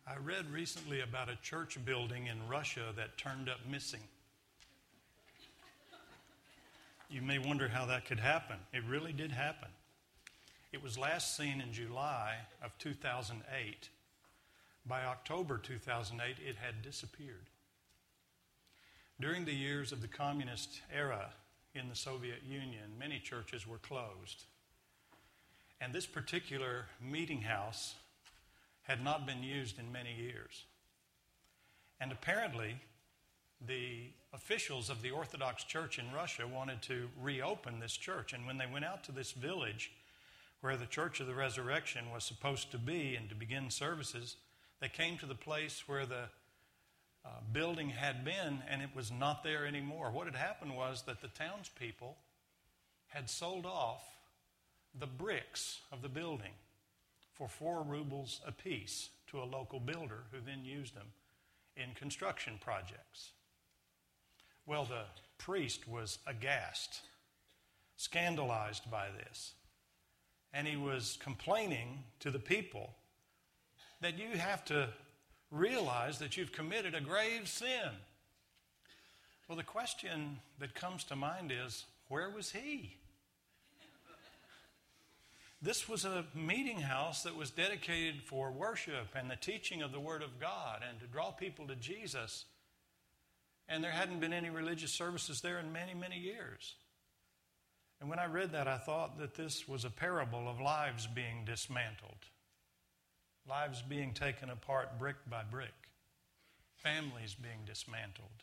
I read recently about a church building in Russia that turned up missing. You may wonder how that could happen. It really did happen. It was last seen in July of 2008. By October 2008, it had disappeared. During the years of the communist era in the Soviet Union, many churches were closed. And this particular meeting house had not been used in many years. And apparently, the officials of the Orthodox Church in Russia wanted to reopen this church. And when they went out to this village where the Church of the Resurrection was supposed to be and to begin services, they came to the place where the building had been, and it was not there anymore. What had happened was that the townspeople had sold off the bricks of the building for 4 rubles apiece to a local builder who then used them in construction projects. Well, the priest was aghast, scandalized by this, and he was complaining to the people that you have to realize that you've committed a grave sin. Well, the question that comes to mind is, where was he? This was a meeting house that was dedicated for worship and the teaching of the Word of God and to draw people to Jesus. And there hadn't been any religious services there in many, many years. And when I read that, I thought that this was a parable of lives being dismantled, lives being taken apart brick by brick, families being dismantled,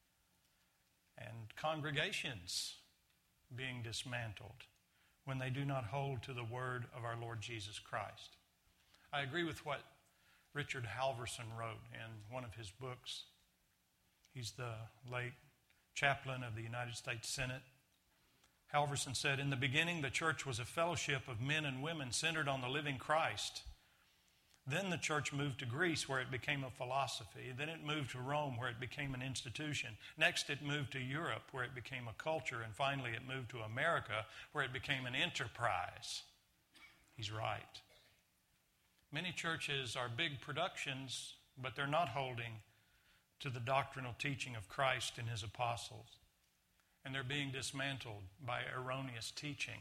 and congregations being dismantled when they do not hold to the word of our Lord Jesus Christ. I agree with what Richard Halverson wrote in one of his books. He's the late chaplain of the United States Senate. Halverson said, "In the beginning, the church was a fellowship of men and women centered on the living Christ. Then the church moved to Greece, where it became a philosophy. Then it moved to Rome, where it became an institution. Next, it moved to Europe, where it became a culture. And finally, it moved to America, where it became an enterprise." He's right. Many churches are big productions, but they're not holding to the doctrinal teaching of Christ and his apostles. And they're being dismantled by erroneous teaching.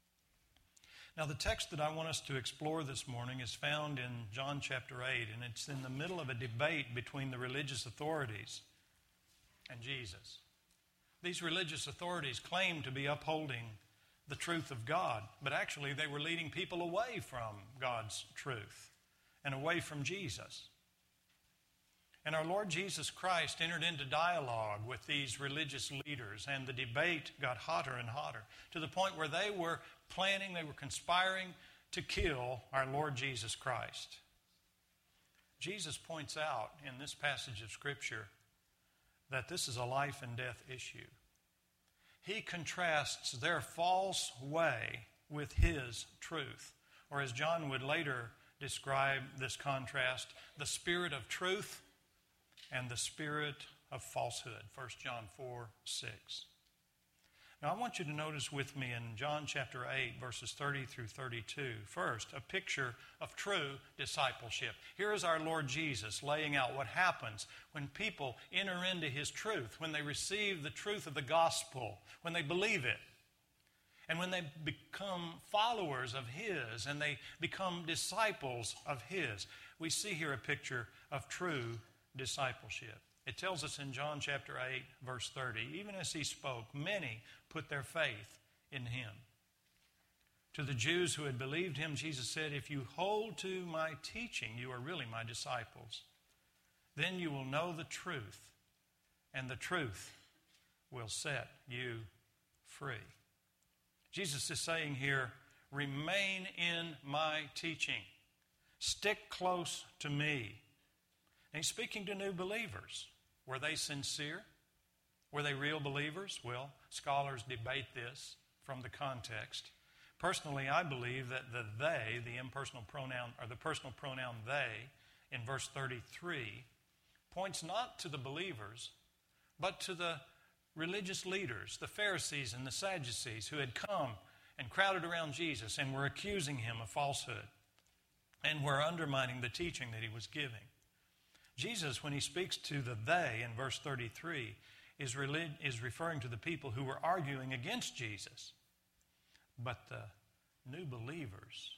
Now, the text that I want us to explore this morning is found in John chapter 8, and it's in the middle of a debate between the religious authorities and Jesus. These religious authorities claim to be upholding the truth of God, but actually they were leading people away from God's truth and away from Jesus. And our Lord Jesus Christ entered into dialogue with these religious leaders, and the debate got hotter and hotter to the point where they were conspiring to kill our Lord Jesus Christ. Jesus points out in this passage of Scripture that this is a life and death issue. He contrasts their false way with his truth, or as John would later describe this contrast, the spirit of truth and the spirit of falsehood, 1 John 4:6. Now, I want you to notice with me in John chapter 8, verses 30 through 32, first, a picture of true discipleship. Here is our Lord Jesus laying out what happens when people enter into his truth, when they receive the truth of the gospel, when they believe it, and when they become followers of his and they become disciples of his. We see here a picture of true discipleship. It tells us in John chapter 8, verse 30, "Even as he spoke, many put their faith in him." To the Jews who had believed him, Jesus said, "If you hold to my teaching, you are really my disciples. Then you will know the truth, and the truth will set you free." Jesus is saying here, remain in my teaching. Stick close to me. And he's speaking to new believers. Were they sincere? Were they real believers? Well, scholars debate this from the context. Personally, I believe that the they, the impersonal pronoun, or the personal pronoun they, in verse 33, points not to the believers, but to the religious leaders, the Pharisees and the Sadducees, who had come and crowded around Jesus and were accusing him of falsehood and were undermining the teaching that he was giving. Jesus, when he speaks to the they in verse 33, is referring to the people who were arguing against Jesus. But the new believers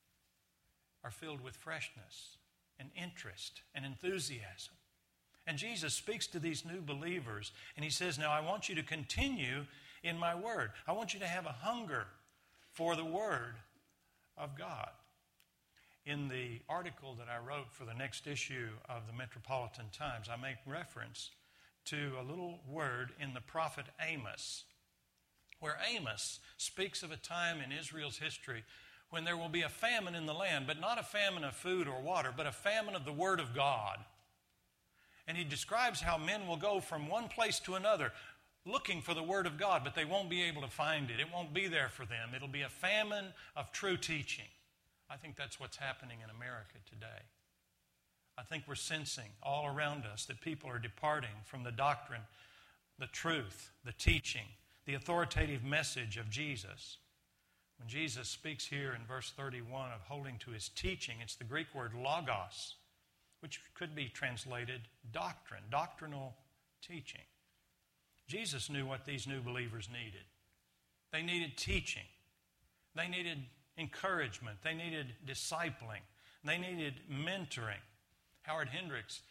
are filled with freshness and interest and enthusiasm. And Jesus speaks to these new believers and he says, now I want you to continue in my word. I want you to have a hunger for the word of God. In the article that I wrote for the next issue of the Metropolitan Times, I make reference to a little word in the prophet Amos, where Amos speaks of a time in Israel's history when there will be a famine in the land, but not a famine of food or water, but a famine of the Word of God. And he describes how men will go from one place to another looking for the Word of God, but they won't be able to find it. It won't be there for them. It'll be a famine of true teaching. I think that's what's happening in America today. I think we're sensing all around us that people are departing from the doctrine, the truth, the teaching, the authoritative message of Jesus. When Jesus speaks here in verse 31 of holding to his teaching, it's the Greek word logos, which could be translated doctrine, doctrinal teaching. Jesus knew what these new believers needed. They needed teaching. They needed encouragement. They needed discipling. They needed mentoring. Howard Hendricks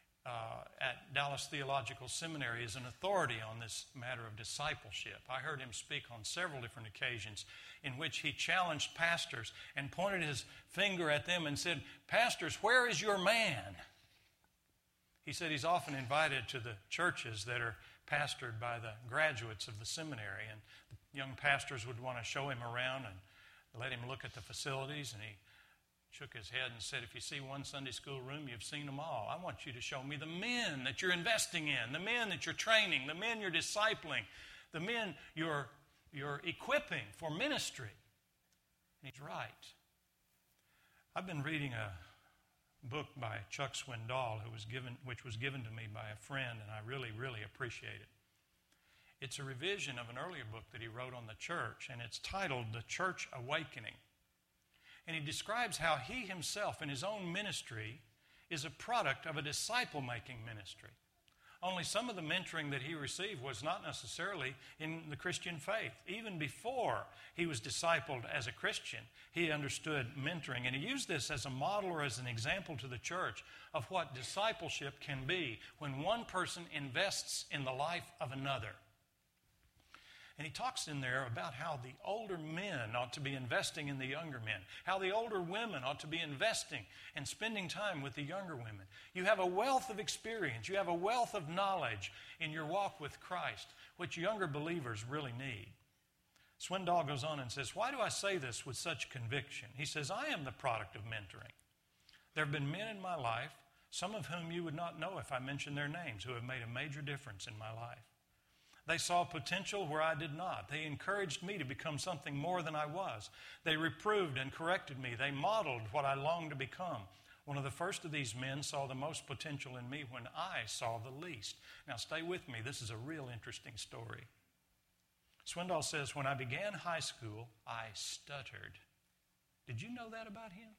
at Dallas Theological Seminary is an authority on this matter of discipleship. I heard him speak on several different occasions in which he challenged pastors and pointed his finger at them and said, "Pastors, where is your man?" He said he's often invited to the churches that are pastored by the graduates of the seminary, and the young pastors would want to show him around and let him look at the facilities, and he shook his head and said, "If you see one Sunday school room, you've seen them all. I want you to show me the men that you're investing in, the men that you're training, the men you're discipling, the men you're equipping for ministry." And he's right. I've been reading a book by Chuck Swindoll, which was given to me by a friend, and I really, really appreciate it. It's a revision of an earlier book that he wrote on the church, and it's titled The Church Awakening. And he describes how he himself in his own ministry is a product of a disciple-making ministry. Only some of the mentoring that he received was not necessarily in the Christian faith. Even before he was discipled as a Christian, he understood mentoring. And he used this as a model or as an example to the church of what discipleship can be when one person invests in the life of another. And he talks in there about how the older men ought to be investing in the younger men, how the older women ought to be investing and spending time with the younger women. You have a wealth of experience, you have a wealth of knowledge in your walk with Christ, which younger believers really need. Swindoll goes on and says, "Why do I say this with such conviction?" He says, "I am the product of mentoring. There have been men in my life, some of whom you would not know if I mentioned their names, who have made a major difference in my life. They saw potential where I did not. They encouraged me to become something more than I was. They reproved and corrected me. They modeled what I longed to become. One of the first of these men saw the most potential in me when I saw the least." Now stay with me. This is a real interesting story. Swindoll says, "When I began high school, I stuttered." Did you know that about him?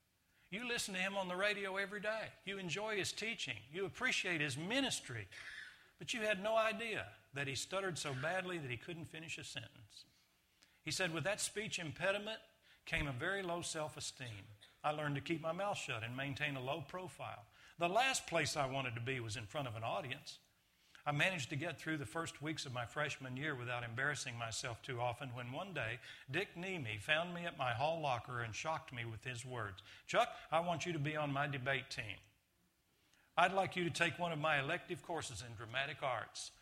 You listen to him on the radio every day. You enjoy his teaching. You appreciate his ministry. But you had no idea that he stuttered so badly that he couldn't finish a sentence. He said, "With that speech impediment came a very low self-esteem. I learned to keep my mouth shut and maintain a low profile. The last place I wanted to be was in front of an audience. I managed to get through the first weeks of my freshman year without embarrassing myself too often when one day Dick Nemi found me at my hall locker and shocked me with his words. 'Chuck, I want you to be on my debate team. I'd like you to take one of my elective courses in dramatic arts.'"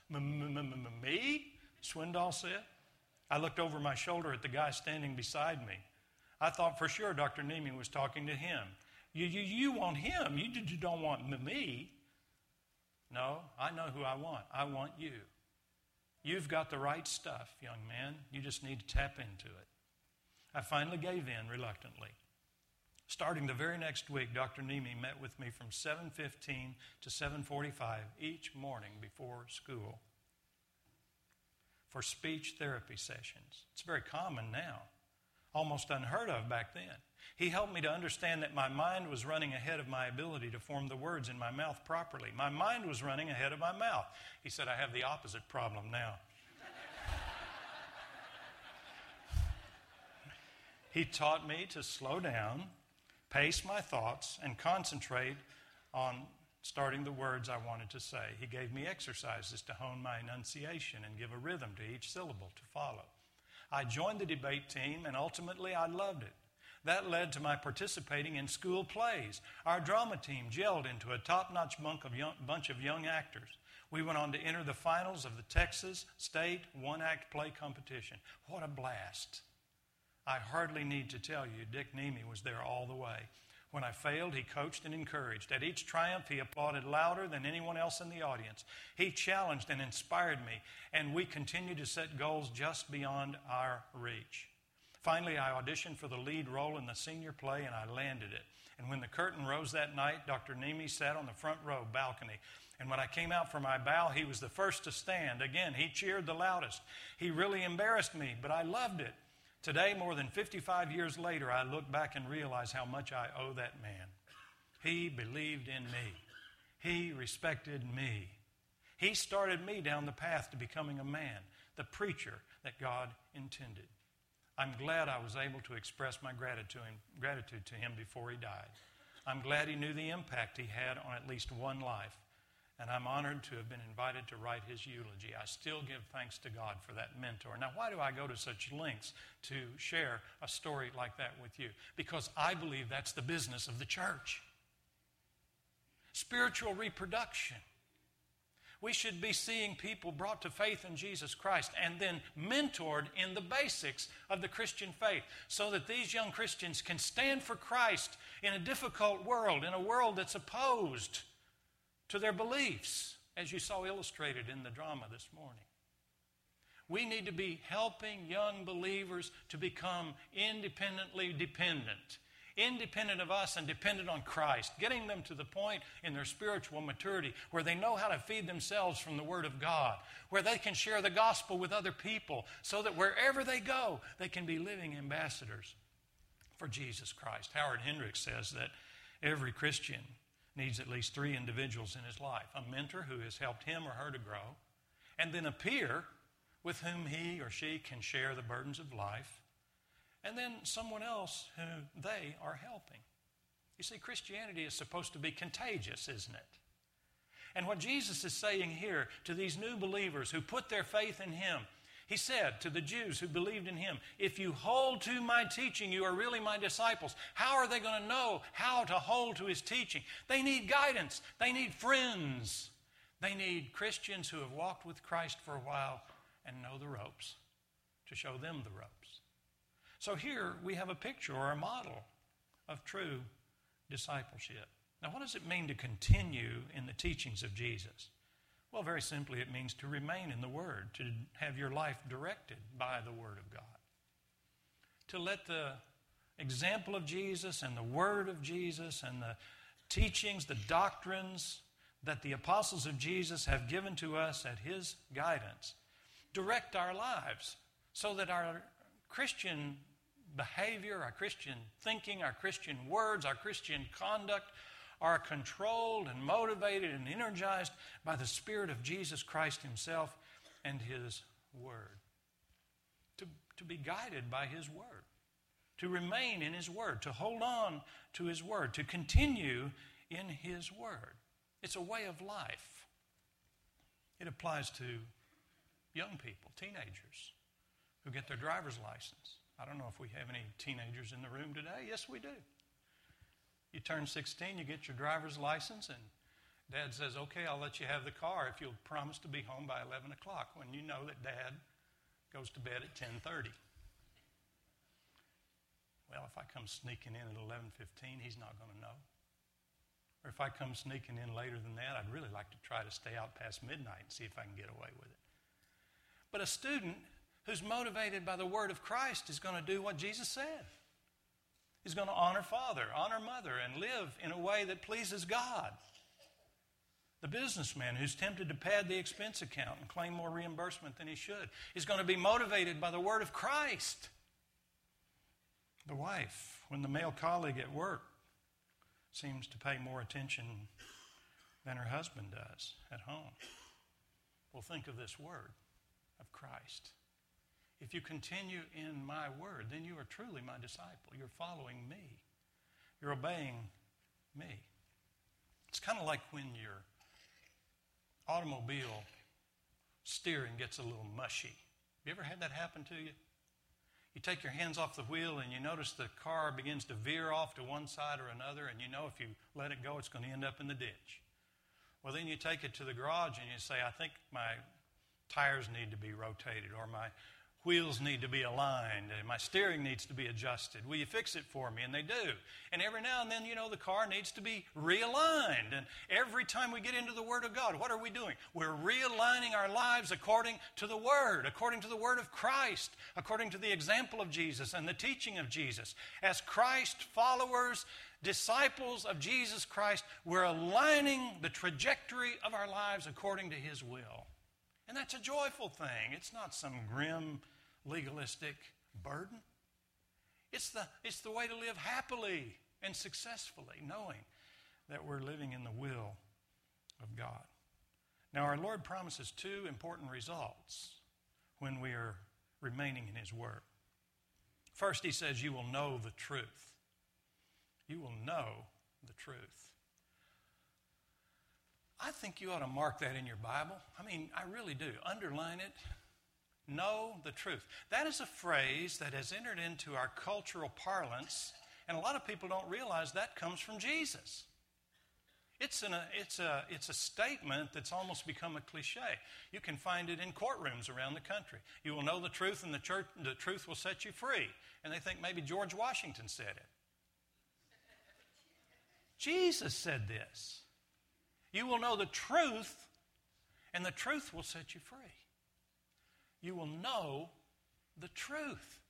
Me? Swindoll said. I looked over my shoulder at the guy standing beside me. I thought for sure Dr. Nemi was talking to him. You want him. You don't want me. "No, I know who I want. I want you. You've got the right stuff, young man. You just need to tap into it." I finally gave in reluctantly. Starting the very next week, Dr. Nemi met with me from 7:15 to 7:45 each morning before school for speech therapy sessions. It's very common now. almost unheard of back then. He helped me to understand that my mind was running ahead of my ability to form the words in my mouth properly. My mind was running ahead of my mouth. He said, I have the opposite problem now. He taught me to slow down, pace my thoughts, and concentrate on starting the words I wanted to say. He gave me exercises to hone my enunciation and give a rhythm to each syllable to follow. I joined the debate team, and ultimately I loved it. That led to my participating in school plays. Our drama team gelled into a top-notch bunch of young actors. We went on to enter the finals of the Texas State one-act play competition. What a blast. I hardly need to tell you, Dick Nemi was there all the way. When I failed, he coached and encouraged. At each triumph, he applauded louder than anyone else in the audience. He challenged and inspired me, and we continued to set goals just beyond our reach. Finally, I auditioned for the lead role in the senior play, and I landed it. And when the curtain rose that night, Dr. Nemi sat on the front row balcony. And when I came out for my bow, he was the first to stand. Again, he cheered the loudest. He really embarrassed me, but I loved it. Today, more than 55 years later, I look back and realize how much I owe that man. He believed in me. He respected me. He started me down the path to becoming a man, the preacher that God intended. I'm glad I was able to express my gratitude to him before he died. I'm glad he knew the impact he had on at least one life, and I'm honored to have been invited to write his eulogy. I still give thanks to God for that mentor. Now, why do I go to such lengths to share a story like that with you? Because I believe that's the business of the church. Spiritual reproduction. We should be seeing people brought to faith in Jesus Christ and then mentored in the basics of the Christian faith so that these young Christians can stand for Christ in a difficult world, in a world that's opposed to their beliefs, as you saw illustrated in the drama this morning. We need to be helping young believers to become independently dependent. Independent of us and dependent on Christ, getting them to the point in their spiritual maturity where they know how to feed themselves from the Word of God, where they can share the gospel with other people so that wherever they go, they can be living ambassadors for Jesus Christ. Howard Hendricks says that every Christian needs at least 3 individuals in his life: a mentor who has helped him or her to grow, and then a peer with whom he or she can share the burdens of life, and then someone else who they are helping. You see, Christianity is supposed to be contagious, isn't it? And what Jesus is saying here to these new believers who put their faith in him, he said to the Jews who believed in him, if you hold to my teaching, you are really my disciples. How are they going to know how to hold to his teaching? They need guidance. They need friends. They need Christians who have walked with Christ for a while and know the ropes to show them the ropes. So here we have a picture or a model of true discipleship. Now, what does it mean to continue in the teachings of Jesus? Well, very simply, it means to remain in the Word, to have your life directed by the Word of God. To let the example of Jesus and the Word of Jesus and the teachings, the doctrines that the apostles of Jesus have given to us at his guidance direct our lives so that our Christian behavior, our Christian thinking, our Christian words, our Christian conduct are controlled and motivated and energized by the Spirit of Jesus Christ himself and his Word. To be guided by his Word. To remain in his Word. To hold on to his Word. To continue in his Word. It's a way of life. It applies to young people, teenagers, who get their driver's license. I don't know if we have any teenagers in the room today. Yes, we do. You turn 16, you get your driver's license, and Dad says, okay, I'll let you have the car if you'll promise to be home by 11 o'clock, when you know that Dad goes to bed at 10:30. Well, if I come sneaking in at 11:15, he's not going to know. Or if I come sneaking in later than that, I'd really like to try to stay out past midnight and see if I can get away with it. But a student who's motivated by the Word of Christ is going to do what Jesus said. He's going to honor Father, honor Mother, and live in a way that pleases God. The businessman who's tempted to pad the expense account and claim more reimbursement than he should is going to be motivated by the Word of Christ. The wife, when the male colleague at work seems to pay more attention than her husband does at home. Well, think of this word of Christ. If you continue in my word, then you are truly my disciple. You're following me. You're obeying me. It's kind of like when your automobile steering gets a little mushy. Have you ever had that happen to you? You take your hands off the wheel and you notice the car begins to veer off to one side or another, and you know if you let it go, it's going to end up in the ditch. Well, then you take it to the garage and you say, I think my tires need to be rotated, or my wheels need to be aligned, and my steering needs to be adjusted. Will you fix it for me? And they do. And every now and then, the car needs to be realigned. And every time we get into the Word of God, what are we doing? We're realigning our lives according to the Word of Christ, according to the example of Jesus and the teaching of Jesus. As Christ followers, disciples of Jesus Christ, we're aligning the trajectory of our lives according to His will. And that's a joyful thing. It's not some grim, legalistic burden. It's the way to live happily and successfully, knowing that we're living in the will of God. Now, our Lord promises two important results when we are remaining in His Word. First, He says, you will know the truth. You will know the truth. I think you ought to mark that in your Bible. I really do. Underline it. Know the truth. That is a phrase that has entered into our cultural parlance, and a lot of people don't realize that comes from Jesus. It's a statement that's almost become a cliche. You can find it in courtrooms around the country. You will know the truth, and the truth will set you free. And they think maybe George Washington said it. Jesus said this. You will know the truth, and the truth will set you free. You will know the truth.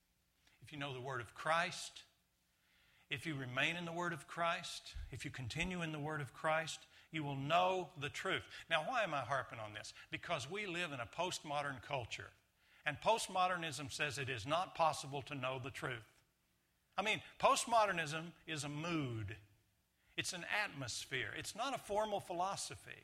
If you know the Word of Christ, if you remain in the Word of Christ, if you continue in the Word of Christ, you will know the truth. Now, why am I harping on this? Because we live in a postmodern culture, and postmodernism says it is not possible to know the truth. Postmodernism is a mood. It's an atmosphere. It's not a formal philosophy.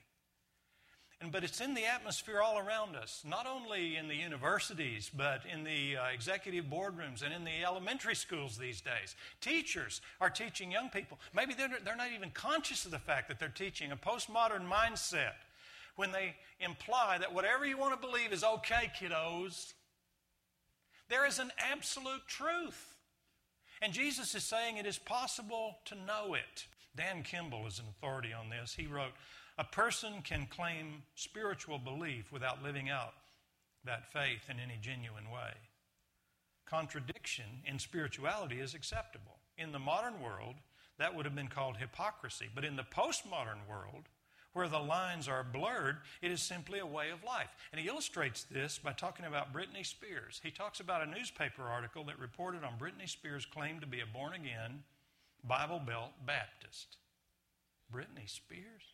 But it's in the atmosphere all around us, not only in the universities, but in the executive boardrooms and in the elementary schools these days. Teachers are teaching young people. Maybe they're not even conscious of the fact that they're teaching a postmodern mindset when they imply that whatever you want to believe is okay, kiddos. There is an absolute truth. And Jesus is saying it is possible to know it. Dan Kimball is an authority on this. He wrote, a person can claim spiritual belief without living out that faith in any genuine way. Contradiction in spirituality is acceptable. In the modern world, that would have been called hypocrisy. But in the postmodern world, where the lines are blurred, it is simply a way of life. And he illustrates this by talking about Britney Spears. He talks about a newspaper article that reported on Britney Spears' claim to be a born-again, Bible Belt Baptist. Britney Spears?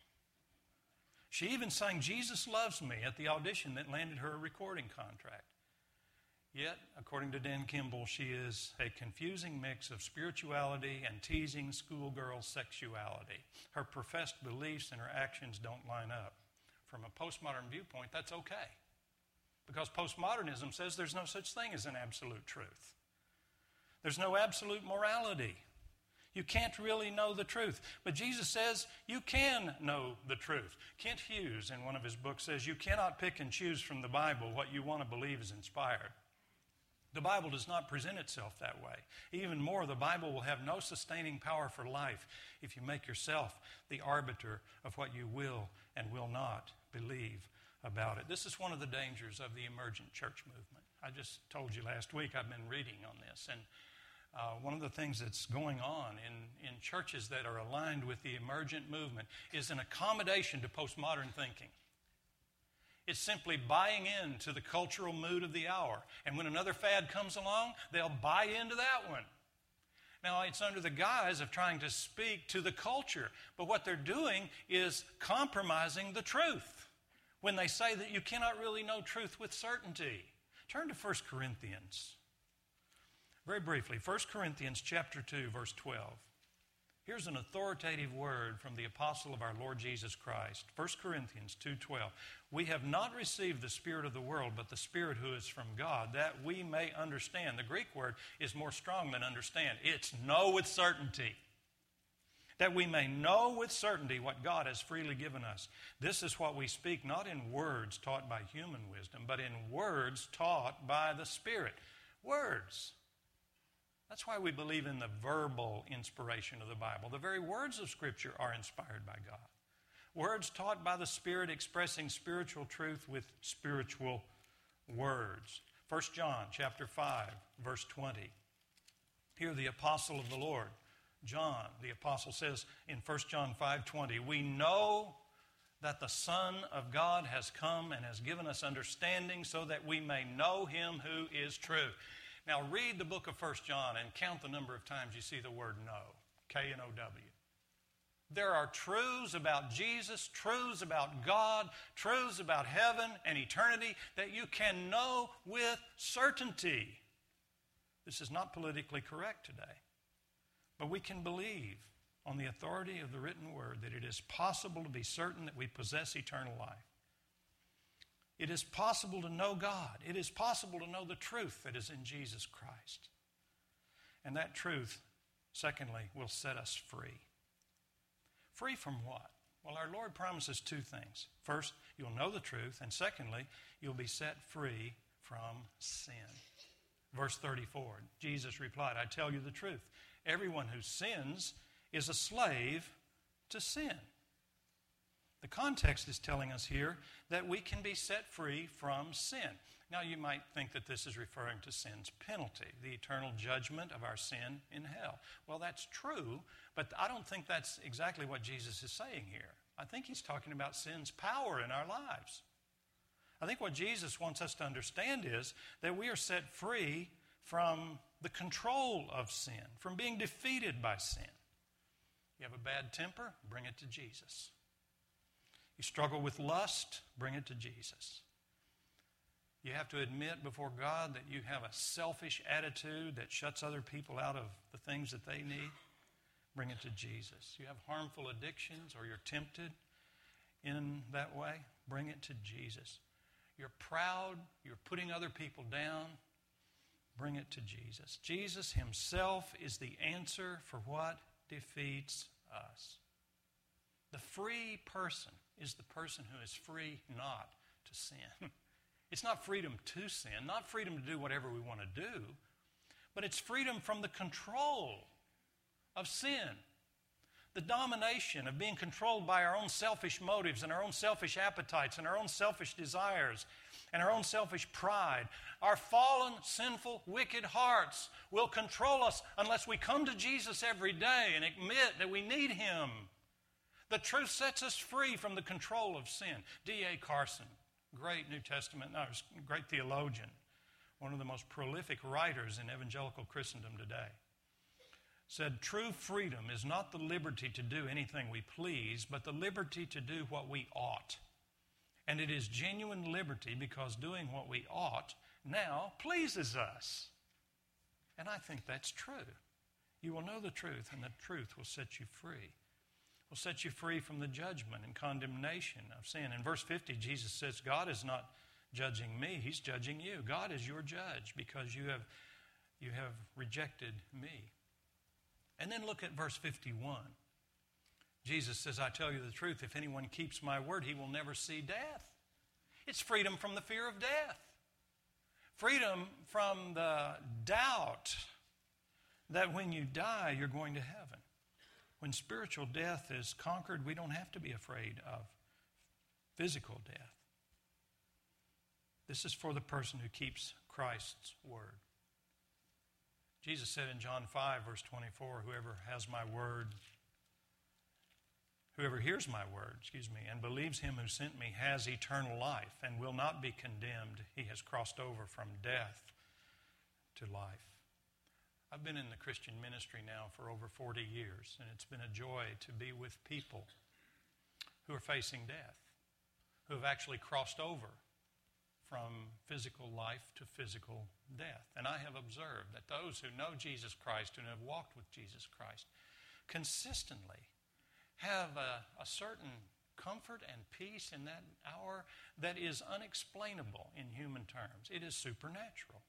She even sang Jesus Loves Me at the audition that landed her a recording contract. Yet, according to Dan Kimball, she is a confusing mix of spirituality and teasing schoolgirl sexuality. Her professed beliefs and her actions don't line up. From a postmodern viewpoint, that's okay. Because postmodernism says there's no such thing as an absolute truth. There's no absolute morality. You can't really know the truth. But Jesus says you can know the truth. Kent Hughes, in one of his books, says you cannot pick and choose from the Bible what you want to believe is inspired. The Bible does not present itself that way. Even more, the Bible will have no sustaining power for life if you make yourself the arbiter of what you will and will not believe about it. This is one of the dangers of the emergent church movement. I just told you last week I've been reading on this, and one of the things that's going on in churches that are aligned with the emergent movement is an accommodation to postmodern thinking. It's simply buying into the cultural mood of the hour. And when another fad comes along, they'll buy into that one. Now, it's under the guise of trying to speak to the culture. But what they're doing is compromising the truth when they say that you cannot really know truth with certainty. Turn to 1 Corinthians. Very briefly, 1 Corinthians chapter 2, verse 12. Here's an authoritative word from the apostle of our Lord Jesus Christ. 1 Corinthians 2:12. We have not received the spirit of the world, but the Spirit who is from God, that we may understand. The Greek word is more strong than understand. It's know with certainty. That we may know with certainty what God has freely given us. This is what we speak, not in words taught by human wisdom, but in words taught by the Spirit. Words. That's why we believe in the verbal inspiration of the Bible. The very words of Scripture are inspired by God. Words taught by the Spirit expressing spiritual truth with spiritual words. 1 John chapter 5, verse 20. Here the apostle of the Lord, John, the apostle says in 1 John 5:20, we know that the Son of God has come and has given us understanding so that we may know Him who is true. Now read the book of 1 John and count the number of times you see the word know, K-N-O-W. There are truths about Jesus, truths about God, truths about heaven and eternity that you can know with certainty. This is not politically correct today, but we can believe on the authority of the written word that it is possible to be certain that we possess eternal life. It is possible to know God. It is possible to know the truth that is in Jesus Christ. And that truth, secondly, will set us free. Free from what? Well, our Lord promises two things. First, you'll know the truth, and secondly, you'll be set free from sin. Verse 34, Jesus replied, I tell you the truth. Everyone who sins is a slave to sin. The context is telling us here that we can be set free from sin. Now, you might think that this is referring to sin's penalty, the eternal judgment of our sin in hell. Well, that's true, but I don't think that's exactly what Jesus is saying here. I think he's talking about sin's power in our lives. I think what Jesus wants us to understand is that we are set free from the control of sin, from being defeated by sin. You have a bad temper? Bring it to Jesus. You struggle with lust? Bring it to Jesus. You have to admit before God that you have a selfish attitude that shuts other people out of the things that they need? Bring it to Jesus. You have harmful addictions or you're tempted in that way? Bring it to Jesus. You're proud, you're putting other people down? Bring it to Jesus. Jesus himself is the answer for what defeats us. The free person is the person who is free not to sin. It's not freedom to sin, not freedom to do whatever we want to do, but it's freedom from the control of sin. The domination of being controlled by our own selfish motives and our own selfish appetites and our own selfish desires and our own selfish pride. Our fallen, sinful, wicked hearts will control us unless we come to Jesus every day and admit that we need Him. The truth sets us free from the control of sin. D.A. Carson, great New Testament, great theologian, one of the most prolific writers in evangelical Christendom today, said, true freedom is not the liberty to do anything we please, but the liberty to do what we ought. And it is genuine liberty because doing what we ought now pleases us. And I think that's true. You will know the truth, and the truth will set you free. Will set you free from the judgment and condemnation of sin. In verse 50, Jesus says, God is not judging me, He's judging you. God is your judge because you have rejected me. And then look at verse 51. Jesus says, I tell you the truth, if anyone keeps my word, he will never see death. It's freedom from the fear of death. Freedom from the doubt that when you die, you're going to heaven. When spiritual death is conquered, we don't have to be afraid of physical death. This is for the person who keeps Christ's word. Jesus said in John 5, verse 24, whoever hears my word, and believes him who sent me has eternal life and will not be condemned. He has crossed over from death to life. I've been in the Christian ministry now for over 40 years, and it's been a joy to be with people who are facing death, who have actually crossed over from physical life to physical death. And I have observed that those who know Jesus Christ and have walked with Jesus Christ consistently have a certain comfort and peace in that hour that is unexplainable in human terms. It is supernatural.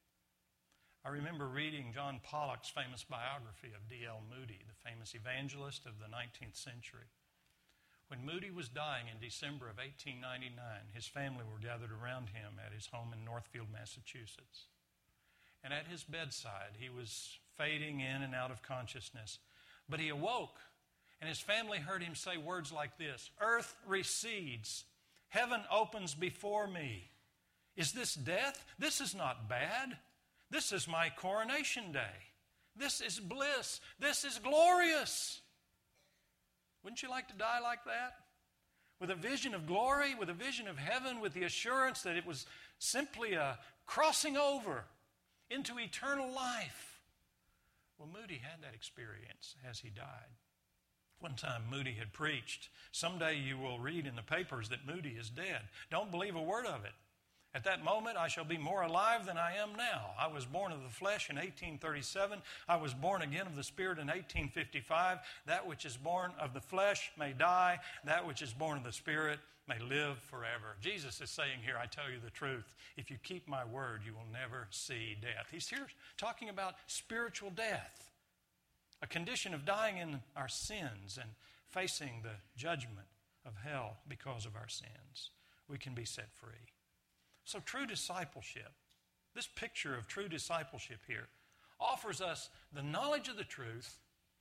I remember reading John Pollock's famous biography of D.L. Moody, the famous evangelist of the 19th century. When Moody was dying in December of 1899, his family were gathered around him at his home in Northfield, Massachusetts. And at his bedside, he was fading in and out of consciousness. But he awoke, and his family heard him say words like this: "Earth recedes, heaven opens before me. Is this death? This is not bad. This is my coronation day. This is bliss. This is glorious." Wouldn't you like to die like that? With a vision of glory, with a vision of heaven, with the assurance that it was simply a crossing over into eternal life. Well, Moody had that experience as he died. One time Moody had preached, "Someday you will read in the papers that Moody is dead. Don't believe a word of it. At that moment, I shall be more alive than I am now. I was born of the flesh in 1837. I was born again of the Spirit in 1855. That which is born of the flesh may die. That which is born of the Spirit may live forever." Jesus is saying here, I tell you the truth, if you keep my word, you will never see death. He's here talking about spiritual death, a condition of dying in our sins and facing the judgment of hell because of our sins. We can be set free. So true discipleship, this picture of true discipleship here, offers us the knowledge of the truth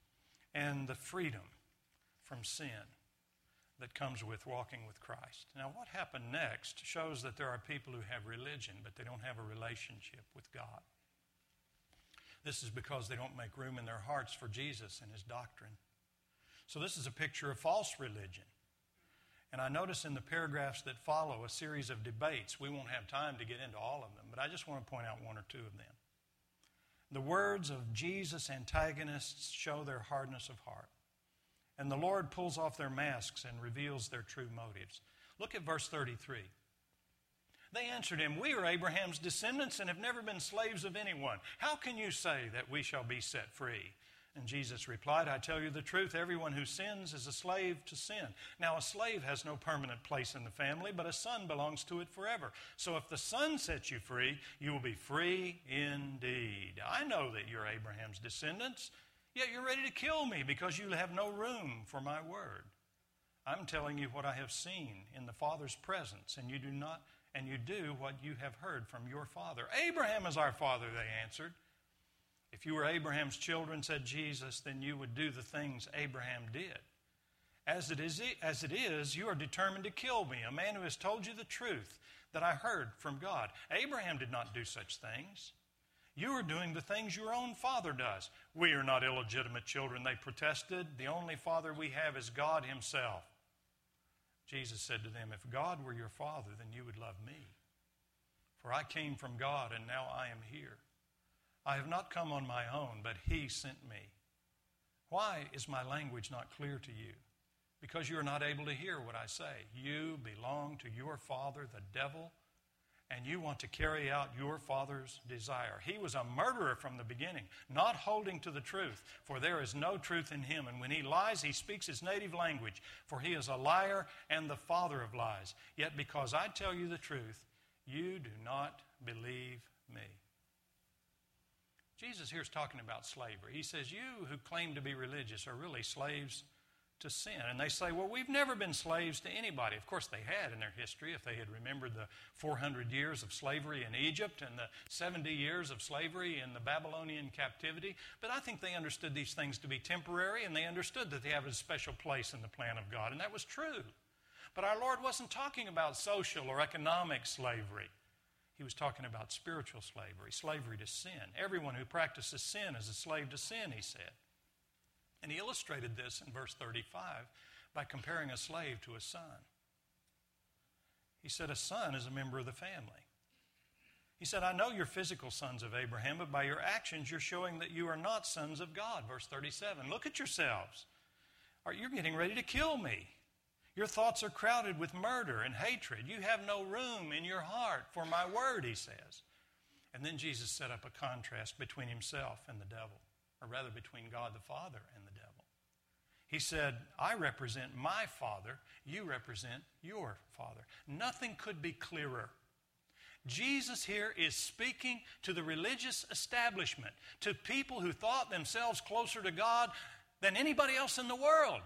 and the freedom from sin that comes with walking with Christ. Now, what happened next shows that there are people who have religion, but they don't have a relationship with God. This is because they don't make room in their hearts for Jesus and His doctrine. So this is a picture of false religion. And I notice in the paragraphs that follow a series of debates. We won't have time to get into all of them, but I just want to point out one or two of them. The words of Jesus' antagonists show their hardness of heart. And the Lord pulls off their masks and reveals their true motives. Look at verse 33. They answered him, "We are Abraham's descendants and have never been slaves of anyone. How can you say that we shall be set free?" And Jesus replied, "I tell you the truth, everyone who sins is a slave to sin. Now a slave has no permanent place in the family, but a son belongs to it forever. So if the Son sets you free, you will be free indeed. I know that you're Abraham's descendants, yet you're ready to kill me because you have no room for my word. I'm telling you what I have seen in the Father's presence, and you do what you have heard from your father." "Abraham is our father," they answered. "If you were Abraham's children," said Jesus, "then you would do the things Abraham did. As it is, you are determined to kill me, a man who has told you the truth that I heard from God. Abraham did not do such things. You are doing the things your own father does." "We are not illegitimate children," they protested. "The only father we have is God Himself." Jesus said to them, "If God were your father, then you would love me. For I came from God, and now I am here. I have not come on my own, but He sent me. Why is my language not clear to you? Because you are not able to hear what I say. You belong to your father, the devil, and you want to carry out your father's desire. He was a murderer from the beginning, not holding to the truth, for there is no truth in him. And when he lies, he speaks his native language, for he is a liar and the father of lies. Yet because I tell you the truth, you do not believe me." Jesus here is talking about slavery. He says, you who claim to be religious are really slaves to sin. And they say, well, we've never been slaves to anybody. Of course, they had in their history, if they had remembered the 400 years of slavery in Egypt and the 70 years of slavery in the Babylonian captivity. But I think they understood these things to be temporary, and they understood that they have a special place in the plan of God, and that was true. But our Lord wasn't talking about social or economic slavery. He was talking about spiritual slavery, slavery to sin. Everyone who practices sin is a slave to sin, he said. And he illustrated this in verse 35 by comparing a slave to a son. He said a son is a member of the family. He said, I know you're physical sons of Abraham, but by your actions you're showing that you are not sons of God. Verse 37, look at yourselves. You're getting ready to kill me. Your thoughts are crowded with murder and hatred. You have no room in your heart for my word, he says. And then Jesus set up a contrast between himself and the devil, or rather between God the Father and the devil. He said, I represent my Father, you represent your Father. Nothing could be clearer. Jesus here is speaking to the religious establishment, to people who thought themselves closer to God than anybody else in the world.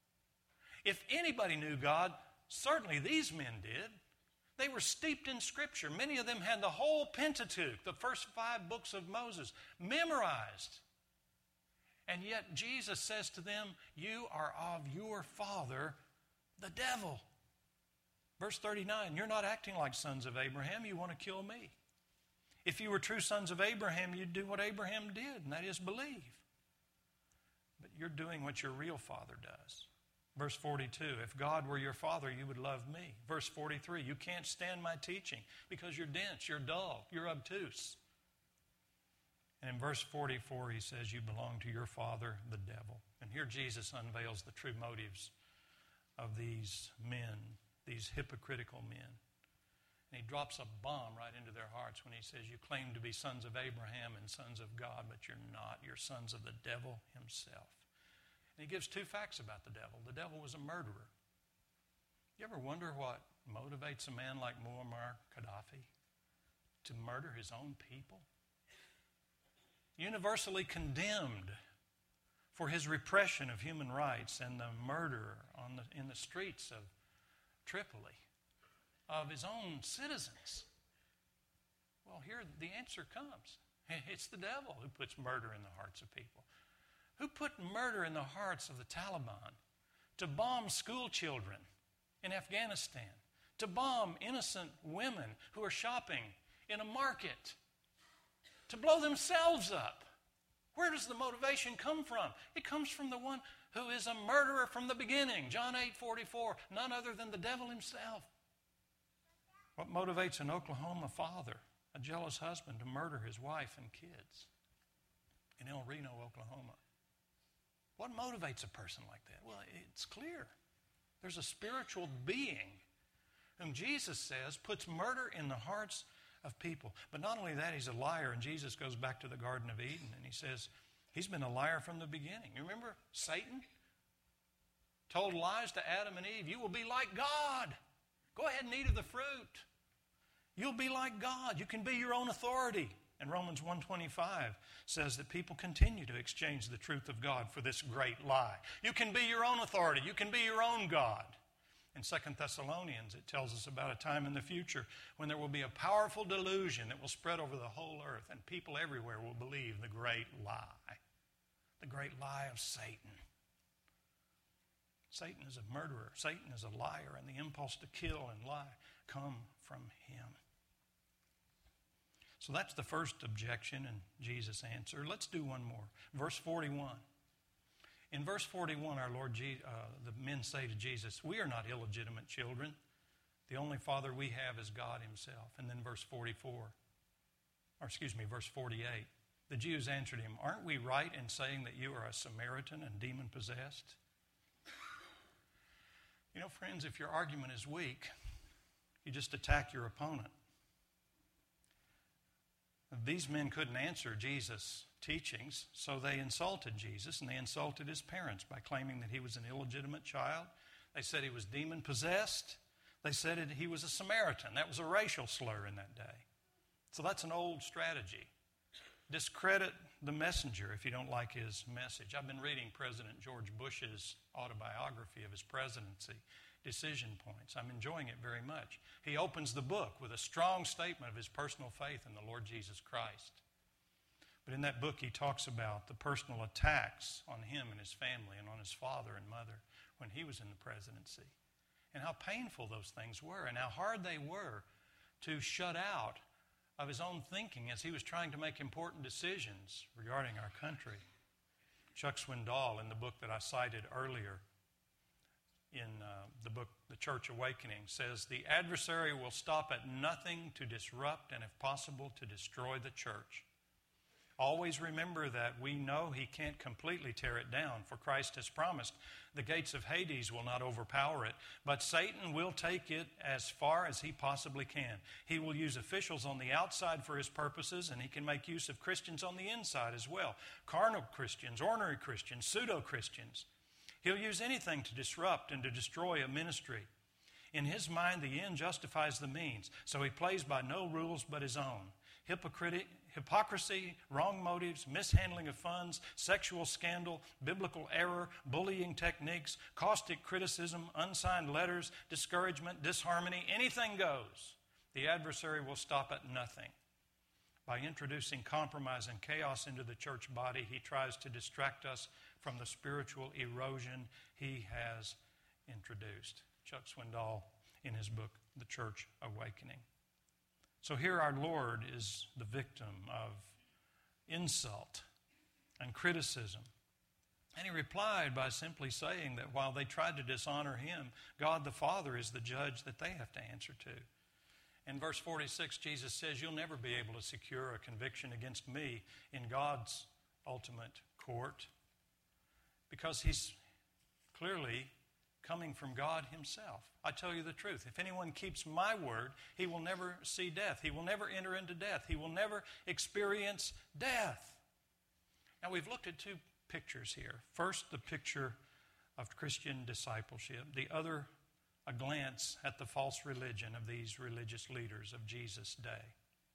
If anybody knew God, certainly these men did. They were steeped in Scripture. Many of them had the whole Pentateuch, the first 5 books of Moses, memorized. And yet Jesus says to them, you are of your father, the devil. Verse 39, you're not acting like sons of Abraham. You want to kill me. If you were true sons of Abraham, you'd do what Abraham did, and that is believe. But you're doing what your real father does. Verse 42, if God were your father, you would love me. Verse 43, you can't stand my teaching because you're dense, you're dull, you're obtuse. And in verse 44, he says, you belong to your father, the devil. And here Jesus unveils the true motives of these men, these hypocritical men. And he drops a bomb right into their hearts when he says, you claim to be sons of Abraham and sons of God, but you're not. You're sons of the devil himself. And he gives 2 facts about the devil. The devil was a murderer. You ever wonder what motivates a man like Muammar Gaddafi to murder his own people? Universally condemned for his repression of human rights and the murder in the streets of Tripoli of his own citizens. Well, here the answer comes. It's the devil who puts murder in the hearts of people. Who put murder in the hearts of the Taliban to bomb school children in Afghanistan, to bomb innocent women who are shopping in a market, to blow themselves up? Where does the motivation come from? It comes from the one who is a murderer from the beginning. John 8:44, none other than the devil himself. What motivates an Oklahoma father, a jealous husband, to murder his wife and kids in El Reno, Oklahoma? What motivates a person like that? Well, it's clear. There's a spiritual being whom Jesus says puts murder in the hearts of people. But not only that, he's a liar. And Jesus goes back to the Garden of Eden and he says he's been a liar from the beginning. You remember Satan told lies to Adam and Eve. You will be like God. Go ahead and eat of the fruit. You'll be like God. You can be your own authority. And Romans 1:25 says that people continue to exchange the truth of God for this great lie. You can be your own authority. You can be your own God. In 2 Thessalonians, it tells us about a time in the future when there will be a powerful delusion that will spread over the whole earth, and people everywhere will believe the great lie of Satan. Satan is a murderer. Satan is a liar, and the impulse to kill and lie come from him. So that's the first objection and Jesus' answer. Let's do one more. Verse 41. In verse 41, the men say to Jesus, we are not illegitimate children. The only father we have is God himself. And then verse 48. The Jews answered him, aren't we right in saying that you are a Samaritan and demon-possessed? You know, friends, if your argument is weak, you just attack your opponent. These men couldn't answer Jesus' teachings, so they insulted Jesus, and they insulted his parents by claiming that he was an illegitimate child. They said he was demon-possessed. They said he was a Samaritan. That was a racial slur in that day. So that's an old strategy. Discredit the messenger if you don't like his message. I've been reading President George Bush's autobiography of his presidency, Decision Points. I'm enjoying it very much. He opens the book with a strong statement of his personal faith in the Lord Jesus Christ. But in that book, he talks about the personal attacks on him and his family and on his father and mother when he was in the presidency, and how painful those things were and how hard they were to shut out of his own thinking as he was trying to make important decisions regarding our country. Chuck Swindoll, in the book that I cited earlier, in the book, The Church Awakening, says, the adversary will stop at nothing to disrupt and, if possible, to destroy the church. Always remember that we know he can't completely tear it down, for Christ has promised the gates of Hades will not overpower it, but Satan will take it as far as he possibly can. He will use officials on the outside for his purposes, and he can make use of Christians on the inside as well. Carnal Christians, ornery Christians, pseudo-Christians. He'll use anything to disrupt and to destroy a ministry. In his mind, the end justifies the means, so he plays by no rules but his own. Hypocrisy, wrong motives, mishandling of funds, sexual scandal, biblical error, bullying techniques, caustic criticism, unsigned letters, discouragement, disharmony, anything goes. The adversary will stop at nothing. By introducing compromise and chaos into the church body, he tries to distract us from the spiritual erosion he has introduced. Chuck Swindoll in his book, The Church Awakening. So here our Lord is the victim of insult and criticism. And he replied by simply saying that while they tried to dishonor him, God the Father is the judge that they have to answer to. In verse 46, Jesus says, you'll never be able to secure a conviction against me in God's ultimate court, because he's clearly coming from God himself. I tell you the truth. If anyone keeps my word, he will never see death. He will never enter into death. He will never experience death. Now, we've looked at two pictures here. First, the picture of Christian discipleship. The other, a glance at the false religion of these religious leaders of Jesus' day.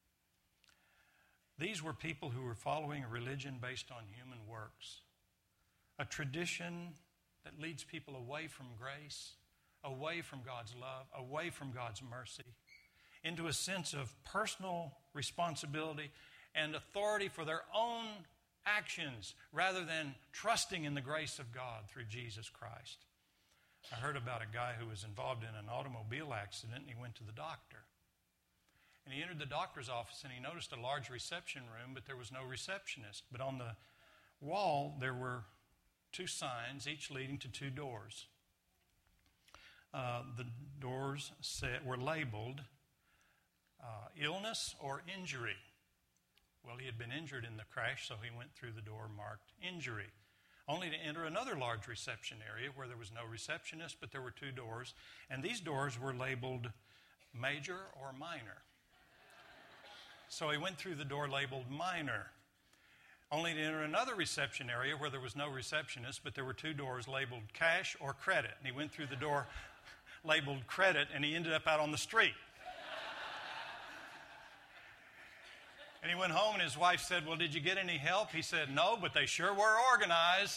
These were people who were following a religion based on human works, a tradition that leads people away from grace, away from God's love, away from God's mercy, into a sense of personal responsibility and authority for their own actions rather than trusting in the grace of God through Jesus Christ. I heard about a guy who was involved in an automobile accident, and he went to the doctor. And he entered the doctor's office, and he noticed a large reception room, but there was no receptionist. But on the wall, there were two signs, each leading to two doors. The doors were labeled illness or injury. Well, he had been injured in the crash, so he went through the door marked injury, only to enter another large reception area where there was no receptionist, but there were two doors, and these doors were labeled major or minor. So he went through the door labeled minor, only to enter another reception area where there was no receptionist, but there were two doors labeled cash or credit. And he went through the door labeled credit, and he ended up out on the street. And he went home, and his wife said, well, did you get any help? He said, no, but they sure were organized.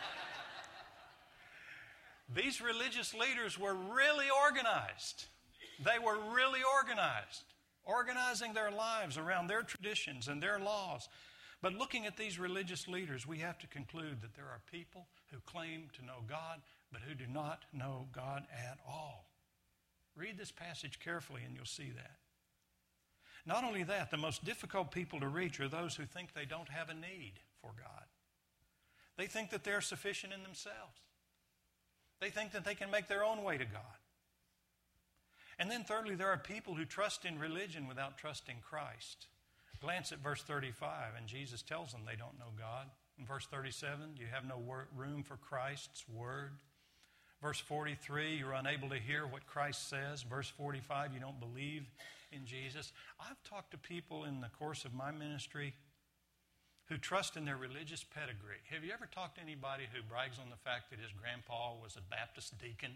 These religious leaders were really organized. They were really organized, organizing their lives around their traditions and their laws. But looking at these religious leaders, we have to conclude that there are people who claim to know God, but who do not know God at all. Read this passage carefully and you'll see that. Not only that, the most difficult people to reach are those who think they don't have a need for God. They think that they're sufficient in themselves. They think that they can make their own way to God. And then thirdly, there are people who trust in religion without trusting Christ. Glance at verse 35, and Jesus tells them they don't know God. In verse 37, you have no room for Christ's word. Verse 43, you're unable to hear what Christ says. Verse 45, you don't believe in Jesus. I've talked to people in the course of my ministry who trust in their religious pedigree. Have you ever talked to anybody who brags on the fact that his grandpa was a Baptist deacon?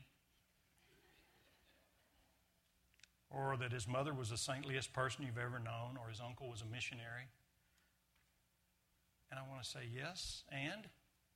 Or that his mother was the saintliest person you've ever known, or his uncle was a missionary? And I want to say, yes, and?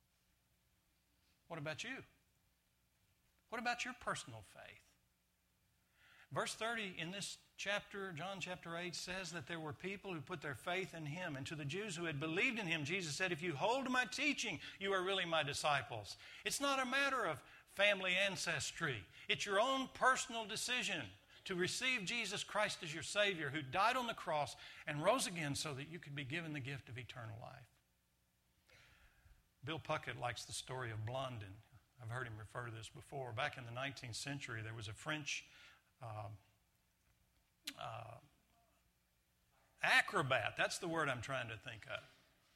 What about you? What about your personal faith? Verse 30 in this chapter, John chapter 8, says that there were people who put their faith in him. And to the Jews who had believed in him, Jesus said, if you hold to my teaching, you are really my disciples. It's not a matter of family ancestry. It's your own personal decision to receive Jesus Christ as your Savior, who died on the cross and rose again so that you could be given the gift of eternal life. Bill Puckett likes the story of Blondin. I've heard him refer to this before. Back in the 19th century, there was a French acrobat. That's the word I'm trying to think of.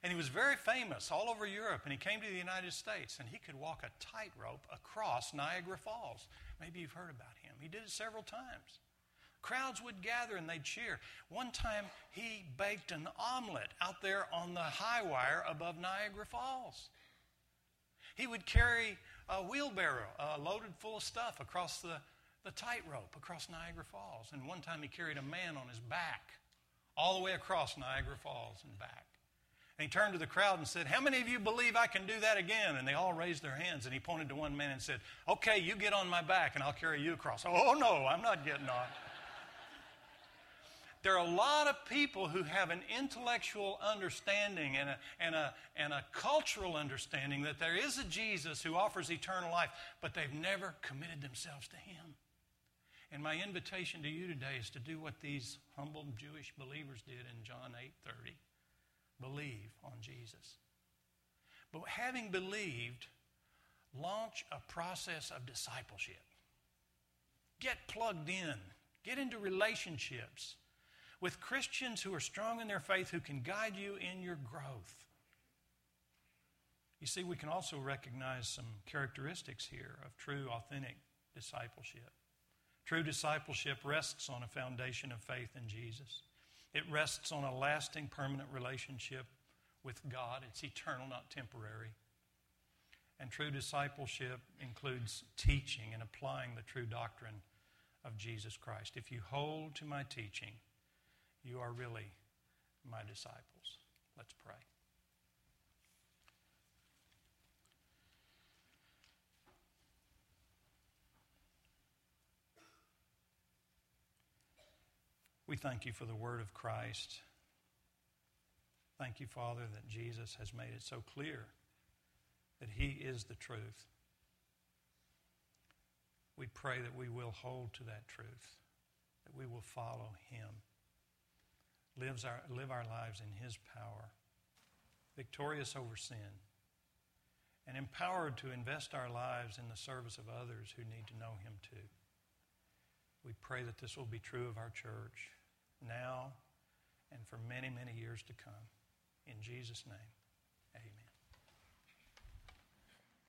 And he was very famous all over Europe, and he came to the United States, and he could walk a tightrope across Niagara Falls. Maybe you've heard about him. He did it several times. Crowds would gather and they'd cheer. One time he baked an omelet out there on the high wire above Niagara Falls. He would carry a wheelbarrow loaded full of stuff across the tightrope across Niagara Falls. And one time he carried a man on his back all the way across Niagara Falls and back. And he turned to the crowd and said, "How many of you believe I can do that again?" And they all raised their hands, and he pointed to one man and said, "Okay, you get on my back and I'll carry you across." "Oh, no, I'm not getting on." There are a lot of people who have an intellectual understanding and a cultural understanding that there is a Jesus who offers eternal life, but they've never committed themselves to him. And my invitation to you today is to do what these humble Jewish believers did in John 8:30. Believe on Jesus. But having believed, launch a process of discipleship. Get plugged in. Get into relationships with Christians who are strong in their faith, who can guide you in your growth. You see, we can also recognize some characteristics here of true, authentic discipleship. True discipleship rests on a foundation of faith in Jesus. It rests on a lasting, permanent relationship with God. It's eternal, not temporary. And true discipleship includes teaching and applying the true doctrine of Jesus Christ. If you hold to my teaching, you are really my disciples. Let's pray. We thank you for the word of Christ. Thank you, Father, that Jesus has made it so clear that he is the truth. We pray that we will hold to that truth, that we will follow him, live our lives in his power, victorious over sin, and empowered to invest our lives in the service of others who need to know him too. We pray that this will be true of our church now and for many, many years to come. In Jesus' name.